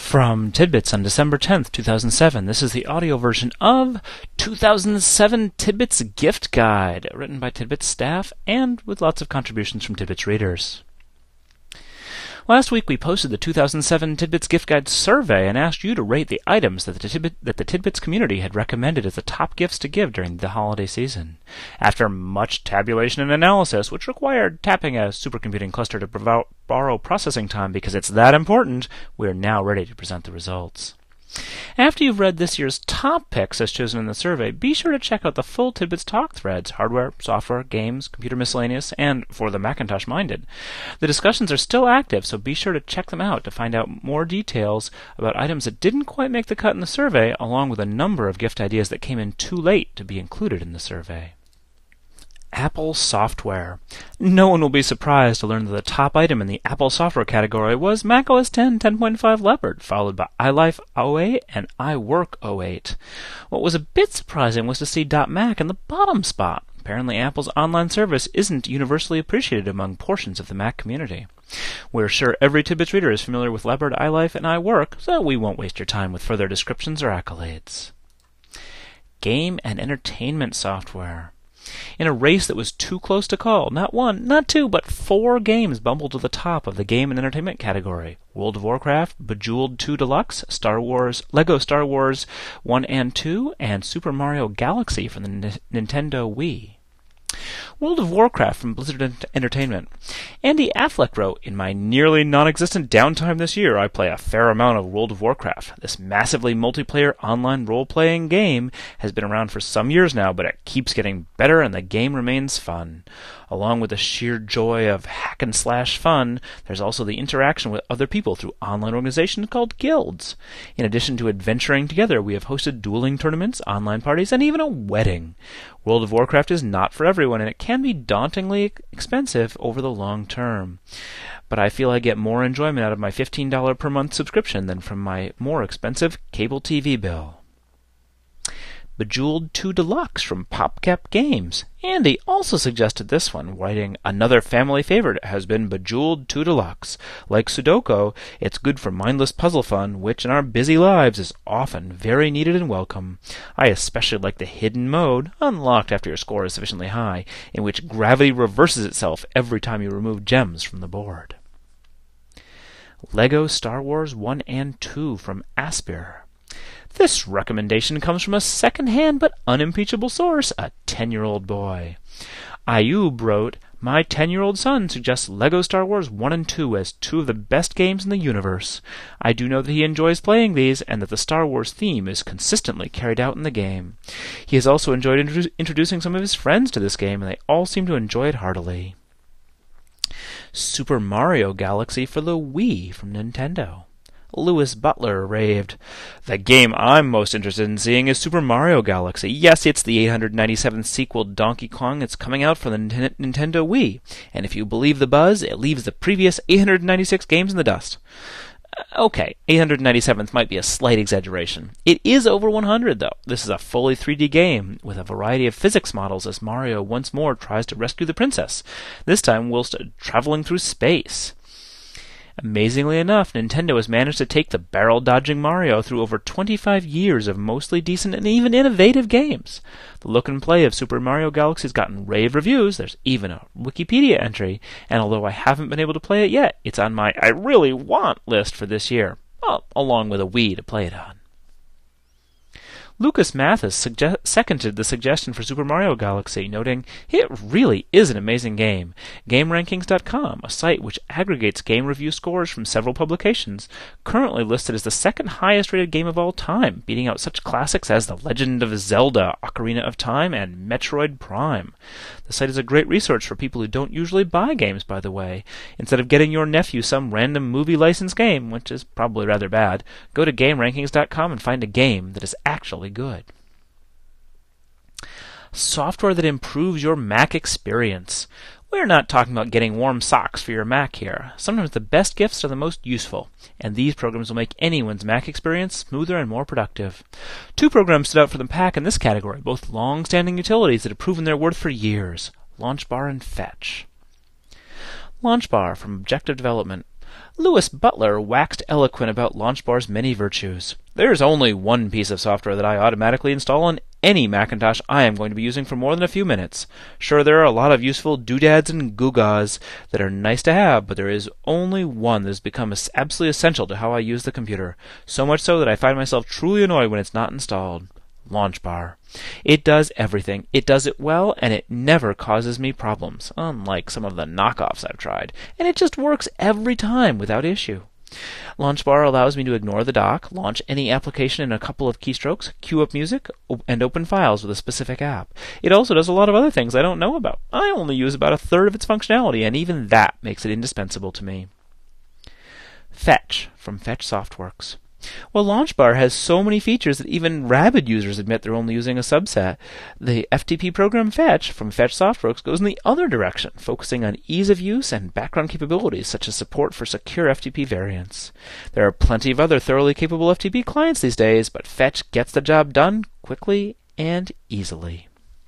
From Tidbits on December 10th, 2007, this is the audio version of 2007 Tidbits Gift Guide, written by Tidbits staff and with lots of contributions from Tidbits readers. Last week we posted the 2007 Tidbits Gift Guide survey and asked you to rate the items that the Tidbits community had recommended as the top gifts to give during the holiday season. After much tabulation and analysis, which required tapping a supercomputing cluster to borrow processing time because it's that important, we are now ready to present the results. After you've read this year's top picks as chosen in the survey, be sure to check out the full Tidbits Talk threads, hardware, software, games, computer miscellaneous, and for the Macintosh-minded. The discussions are still active, so be sure to check them out to find out more details about items that didn't quite make the cut in the survey, along with a number of gift ideas that came in too late to be included in the survey. Apple software. No one will be surprised to learn that the top item in the Apple software category was macOS 10 10.5 Leopard, followed by iLife 08 and iWork 08. What was a bit surprising was to see .Mac in the bottom spot. Apparently Apple's online service isn't universally appreciated among portions of the Mac community. We're sure every Tidbits reader is familiar with Leopard, iLife, and iWork, so we won't waste your time with further descriptions or accolades. Game and entertainment software. In a race that was too close to call, not one, not two, but 4 games bumbled to the top of the game and entertainment category. World of Warcraft, Bejeweled 2 Deluxe, Lego Star Wars 1 and 2, and Super Mario Galaxy from the Nintendo Wii. World of Warcraft from Blizzard Entertainment. Andy Affleck wrote, "In my nearly non-existent downtime this year, I play a fair amount of World of Warcraft. This massively multiplayer online role-playing game has been around for some years now, but it keeps getting better and the game remains fun. Along with the sheer joy of hack-and-slash fun, there's also the interaction with other people through online organizations called guilds. In addition to adventuring together, we have hosted dueling tournaments, online parties, and even a wedding. World of Warcraft is not for everyone, and it can be dauntingly expensive over the long term. But I feel I get more enjoyment out of my $15 per month subscription than from my more expensive cable TV bill." Bejeweled 2 Deluxe from PopCap Games. Andy also suggested this one, writing, "Another family favorite has been Bejeweled 2 Deluxe. Like Sudoku, it's good for mindless puzzle fun, which in our busy lives is often very needed and welcome. I especially like the hidden mode, unlocked after your score is sufficiently high, in which gravity reverses itself every time you remove gems from the board." Lego Star Wars 1 and 2 from Aspyr. This recommendation comes from a second-hand but unimpeachable source, a 10-year-old boy. Ayub wrote, "My 10-year-old son suggests Lego Star Wars 1 and 2 as 2 of the best games in the universe. I do know that he enjoys playing these and that the Star Wars theme is consistently carried out in the game. He has also enjoyed introducing some of his friends to this game, and they all seem to enjoy it heartily." Super Mario Galaxy for the Wii from Nintendo. Lewis Butler raved, "The game I'm most interested in seeing is Super Mario Galaxy. Yes, it's the 897th sequel Donkey Kong. It's coming out for the Nintendo Wii. And if you believe the buzz, it leaves the previous 896 games in the dust." Okay, 897th might be a slight exaggeration. It is over 100, though. This is a fully 3D game with a variety of physics models as Mario once more tries to rescue the princess, this time whilst traveling through space. Amazingly enough, Nintendo has managed to take the barrel-dodging Mario through over 25 years of mostly decent and even innovative games. The look and play of Super Mario Galaxy has gotten rave reviews. There's even a Wikipedia entry, and although I haven't been able to play it yet, it's on my I really want list for this year, along with a Wii to play it on. Lucas Mathis seconded the suggestion for Super Mario Galaxy, noting, "It really is an amazing game. GameRankings.com, a site which aggregates game review scores from several publications, currently listed as the second highest rated game of all time, beating out such classics as The Legend of Zelda, Ocarina of Time, and Metroid Prime. The site is a great resource for people who don't usually buy games, by the way. Instead of getting your nephew some random movie license game, which is probably rather bad, go to GameRankings.com and find a game that is actually good." Software that improves your Mac experience. We're not talking about getting warm socks for your Mac here. Sometimes the best gifts are the most useful, and these programs will make anyone's Mac experience smoother and more productive. 2 programs stood out for the pack in this category, both long-standing utilities that have proven their worth for years, LaunchBar and Fetch. LaunchBar from Objective Development. Louis Butler waxed eloquent about LaunchBar's many virtues. There's only one piece of software that I automatically install on any Macintosh I am going to be using for more than a few minutes. Sure, there are a lot of useful doodads and gewgaws that are nice to have, but there is only one that has become absolutely essential to how I use the computer, so much so that I find myself truly annoyed when it's not installed. LaunchBar. It does everything. It does it well, and it never causes me problems, unlike some of the knockoffs I've tried, and it just works every time without issue. LaunchBar allows me to ignore the dock, launch any application in a couple of keystrokes, queue up music, and open files with a specific app. It also does a lot of other things I don't know about. I only use about a third of its functionality, and even that makes it indispensable to me. Fetch from Fetch Softworks. Well, LaunchBar has so many features that even rabid users admit they're only using a subset. The FTP program Fetch from Fetch Softworks goes in the other direction, focusing on ease of use and background capabilities such as support for secure FTP variants. There are plenty of other thoroughly capable FTP clients these days, but Fetch gets the job done quickly and easily.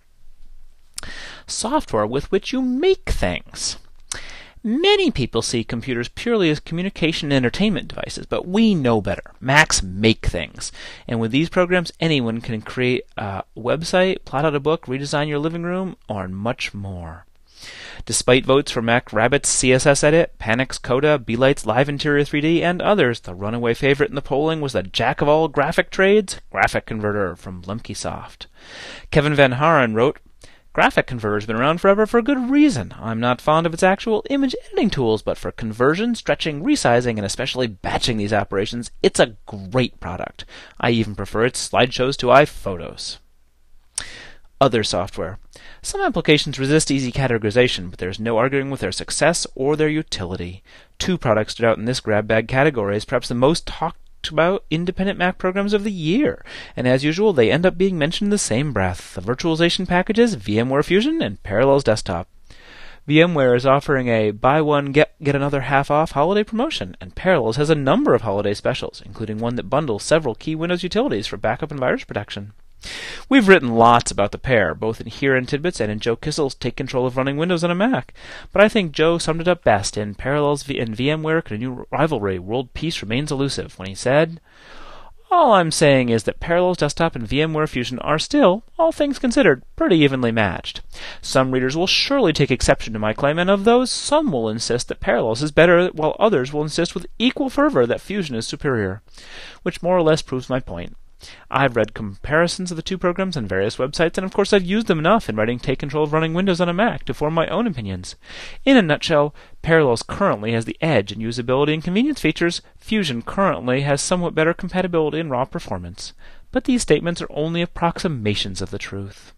Software with which you make things. Many people see computers purely as communication and entertainment devices, but we know better. Macs make things. And with these programs, anyone can create a website, plot out a book, redesign your living room, or much more. Despite votes for MacRabbit's CSS Edit, Panic's Coda, Beelight's Live Interior 3D, and others, the runaway favorite in the polling was the jack-of-all graphic trades, Graphic Converter from Lemkesoft. Kevin Van Haren wrote, Graphic Converter has been around forever for a good reason. I'm not fond of its actual image editing tools, but for conversion, stretching, resizing, and especially batching these operations, it's a great product. I even prefer its slideshows to iPhotos. Other software. Some applications resist easy categorization, but there's no arguing with their success or their utility. Two products stood out in this grab bag category as perhaps the most talked about independent Mac programs of the year, and as usual they end up being mentioned in the same breath: the virtualization packages VMware Fusion and Parallels Desktop. VMware is offering a buy one get another half off holiday promotion, and Parallels has a number of holiday specials, including one that bundles several key Windows utilities for backup and virus protection. We've written lots about the pair, both here in Tidbits and in Joe Kissel's Take Control of Running Windows on a Mac, but I think Joe summed it up best in Parallels and VMware Can a New Rivalry, World Peace Remains Elusive, when he said, All I'm saying is that Parallels Desktop and VMware Fusion are still, all things considered, pretty evenly matched. Some readers will surely take exception to my claim, and of those, some will insist that Parallels is better, while others will insist with equal fervor that Fusion is superior, which more or less proves my point. I've read comparisons of the two programs on various websites, and of course I've used them enough in writing Take Control of Running Windows on a Mac to form my own opinions. In a nutshell, Parallels currently has the edge in usability and convenience features. Fusion currently has somewhat better compatibility and raw performance. But these statements are only approximations of the truth.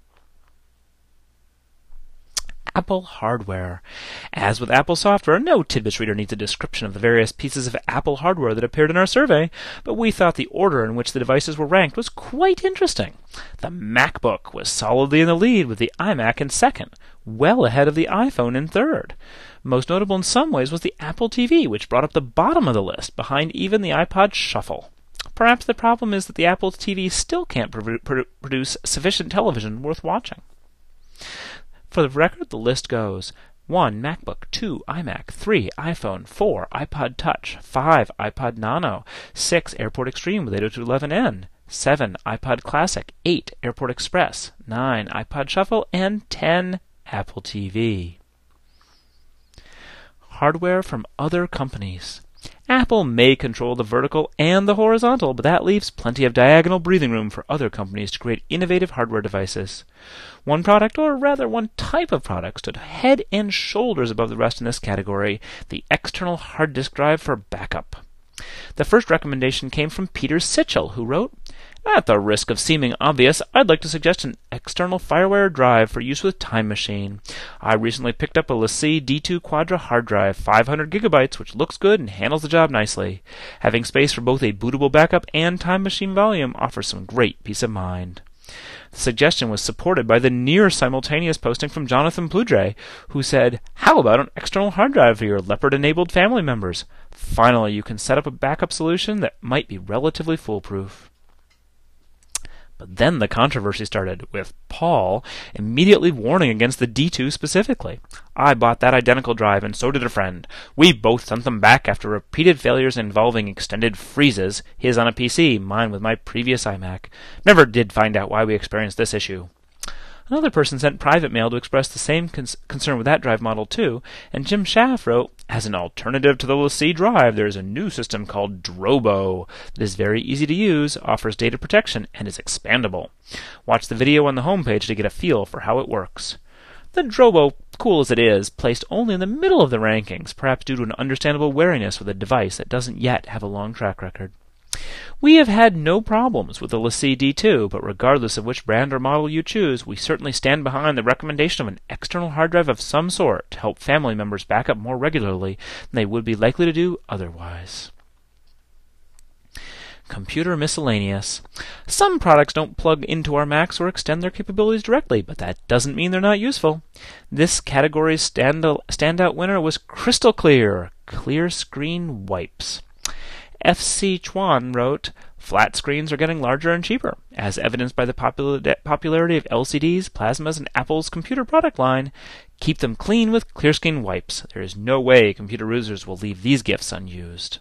Apple hardware. As with Apple software, no Tidbits reader needs a description of the various pieces of Apple hardware that appeared in our survey, but we thought the order in which the devices were ranked was quite interesting. The MacBook was solidly in the lead, with the iMac in second, well ahead of the iPhone in third. Most notable in some ways was the Apple TV, which brought up the bottom of the list, behind even the iPod Shuffle. Perhaps the problem is that the Apple TV still can't produce sufficient television worth watching. For the record, the list goes 1. MacBook, 2. iMac, 3. iPhone, 4. iPod Touch, 5. iPod Nano, 6. AirPort Extreme with 802.11n, 7. iPod Classic, 8. AirPort Express, 9. iPod Shuffle, and 10. Apple TV. Hardware from other companies. Apple may control the vertical and the horizontal, but that leaves plenty of diagonal breathing room for other companies to create innovative hardware devices. One product, or rather one type of product, stood head and shoulders above the rest in this category: the external hard disk drive for backup. The first recommendation came from Peter Sichel, who wrote, At the risk of seeming obvious, I'd like to suggest an external FireWire drive for use with Time Machine. I recently picked up a LaCie D2 Quadra hard drive, 500 gigabytes, which looks good and handles the job nicely. Having space for both a bootable backup and Time Machine volume offers some great peace of mind. The suggestion was supported by the near-simultaneous posting from Jonathan Pludre, who said, How about an external hard drive for your Leopard-enabled family members? Finally, you can set up a backup solution that might be relatively foolproof. But then the controversy started, with Paul immediately warning against the D2 specifically. I bought that identical drive, and so did a friend. We both sent them back after repeated failures involving extended freezes, his on a PC, mine with my previous iMac. Never did find out why we experienced this issue. Another person sent private mail to express the same concern with that drive model too, and Jim Schaff wrote, as an alternative to the LaCie drive, there is a new system called Drobo that is very easy to use, offers data protection, and is expandable. Watch the video on the homepage to get a feel for how it works. The Drobo, cool as it is, placed only in the middle of the rankings, perhaps due to an understandable wariness with a device that doesn't yet have a long track record. We have had no problems with the LaCie D2, but regardless of which brand or model you choose, we certainly stand behind the recommendation of an external hard drive of some sort to help family members back up more regularly than they would be likely to do otherwise. Computer miscellaneous. Some products don't plug into our Macs or extend their capabilities directly, but that doesn't mean they're not useful. This category's standout winner was Crystal Clear, clear screen wipes. F.C. Chuan wrote, flat screens are getting larger and cheaper, as evidenced by the popularity of LCDs, plasmas, and Apple's computer product line. Keep them clean with clear screen wipes. There is no way computer users will leave these gifts unused.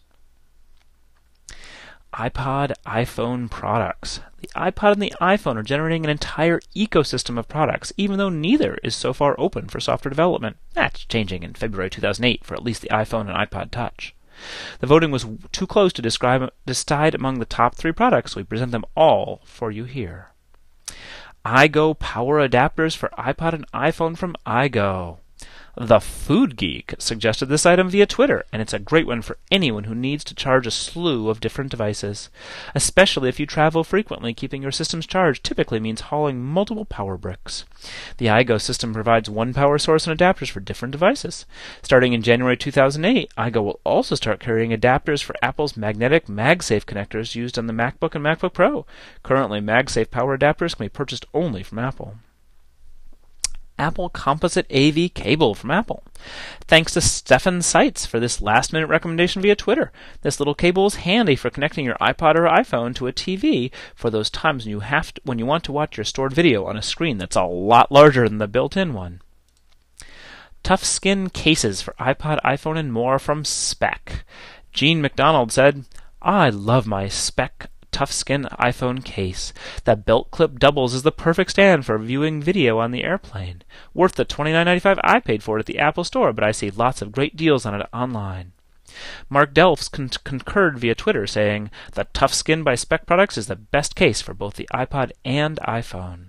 iPod, iPhone products. The iPod and the iPhone are generating an entire ecosystem of products, even though neither is so far open for software development. That's changing in February 2008 for at least the iPhone and iPod Touch. The voting was too close to decide among the top 3 products, so we present them all for you here. iGo power adapters for iPod and iPhone from iGo. The Food Geek suggested this item via Twitter, and it's a great one for anyone who needs to charge a slew of different devices. Especially if you travel frequently, keeping your systems charged typically means hauling multiple power bricks. The iGo system provides one power source and adapters for different devices. Starting in January 2008, iGo will also start carrying adapters for Apple's magnetic MagSafe connectors used on the MacBook and MacBook Pro. Currently, MagSafe power adapters can be purchased only from Apple. Apple Composite AV cable from Apple. Thanks to Stefan Seitz for this last-minute recommendation via Twitter. This little cable is handy for connecting your iPod or iPhone to a TV for those times when you want to watch your stored video on a screen that's a lot larger than the built-in one. Tough skin cases for iPod, iPhone, and more from Spec. Gene McDonald said, I love my Spec Toughskin iPhone case. That belt clip doubles as the perfect stand for viewing video on the airplane. Worth the $29.95 I paid for it at the Apple Store, but I see lots of great deals on it online. Mark Delfs concurred via Twitter, saying, the Toughskin by Spec Products is the best case for both the iPod and iPhone.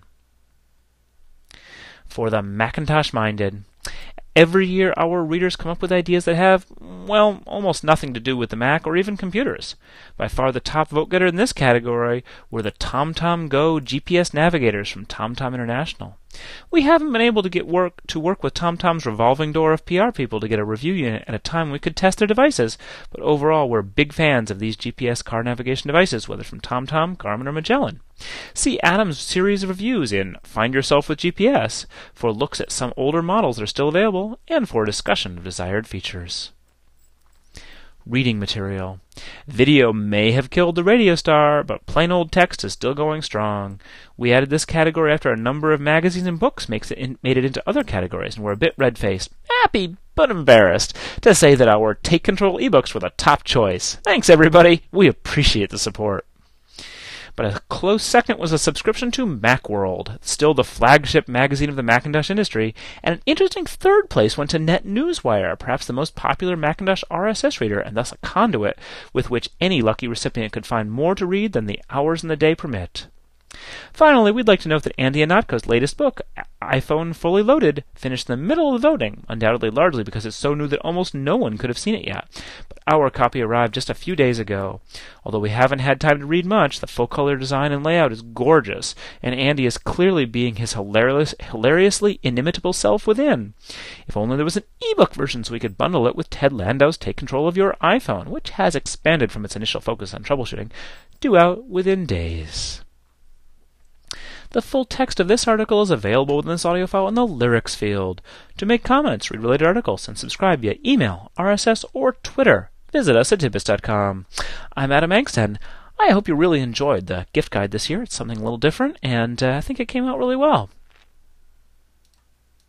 For the Macintosh-minded. Every year our readers come up with ideas that have, well, almost nothing to do with the Mac or even computers. By far the top vote-getter in this category were the TomTom Go GPS navigators from TomTom International. We haven't been able to work with TomTom's revolving door of PR people to get a review unit at a time we could test their devices, but overall we're big fans of these GPS car navigation devices, whether from TomTom, Garmin, or Magellan. See Adam's series of reviews in Find Yourself with GPS for looks at some older models that are still available and for a discussion of desired features. Reading material. Video may have killed the radio star, but plain old text is still going strong. We added this category after a number of magazines and books made it into other categories, and we're a bit red-faced, happy but embarrassed, to say that our Take Control ebooks were the top choice. Thanks, everybody. We appreciate the support. But a close second was a subscription to Macworld, still the flagship magazine of the Macintosh industry, and an interesting third place went to NetNewsWire, perhaps the most popular Macintosh RSS reader, and thus a conduit with which any lucky recipient could find more to read than the hours in the day permit. Finally, we'd like to note that Andy Ihnatko's latest book, iPhone Fully Loaded, finished in the middle of the voting, undoubtedly largely because it's so new that almost no one could have seen it yet. But our copy arrived just a few days ago. Although we haven't had time to read much, the full-color design and layout is gorgeous, and Andy is clearly being his hilariously inimitable self within. If only there was an ebook version so we could bundle it with Ted Landau's Take Control of Your iPhone, which has expanded from its initial focus on troubleshooting, due out within days. The full text of this article is available within this audio file in the lyrics field. To make comments, read related articles, and subscribe via email, RSS, or Twitter, visit us at tidbits.com. I'm Adam Engsten. I hope you really enjoyed the gift guide this year. It's something a little different, and I think it came out really well.